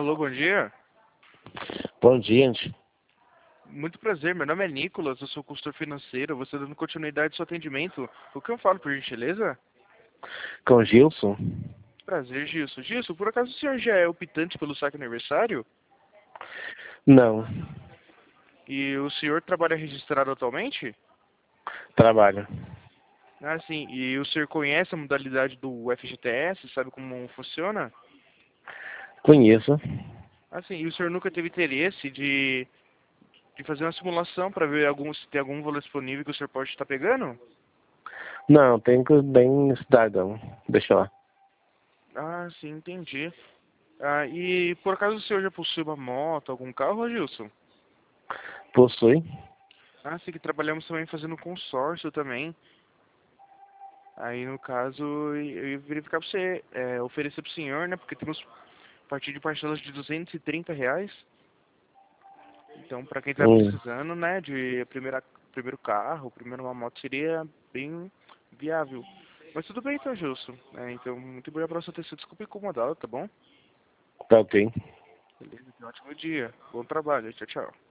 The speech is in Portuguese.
Alô, bom dia. Bom dia, gente. Muito prazer, meu nome é Nicolas, eu sou consultor financeiro, você dando continuidade ao seu atendimento. O que eu falo, por gentileza? Com Gilson? Prazer, Gilson. Gilson, por acaso o senhor já é optante pelo saque aniversário? Não. E o senhor trabalha registrado atualmente? Trabalho. Ah, sim. E o senhor conhece a modalidade do FGTS? Sabe como funciona? Conheço. Ah, sim. E o senhor nunca teve interesse de fazer uma simulação para ver se tem algum valor disponível que o senhor pode estar pegando? Não, tem que bem cidadão. Deixa lá. Ah, sim, entendi. Ah, e por acaso o senhor já possui uma moto, algum carro, Gilson? Possui? Ah, sim, que trabalhamos também fazendo consórcio também. Aí, no caso, eu ia verificar pra você, oferecer pro senhor, né? Porque temos a partir de parcelas de R$ 230. Então, pra quem tá Hum. precisando, né, de primeiro carro, primeiro uma moto, seria bem viável. Mas tudo bem então, Gilson. Então, muito obrigado pela sua atenção. Desculpa incomodá-lo, tá bom? Tá, ok. Beleza, tenha um ótimo dia. Bom trabalho. Tchau, tchau.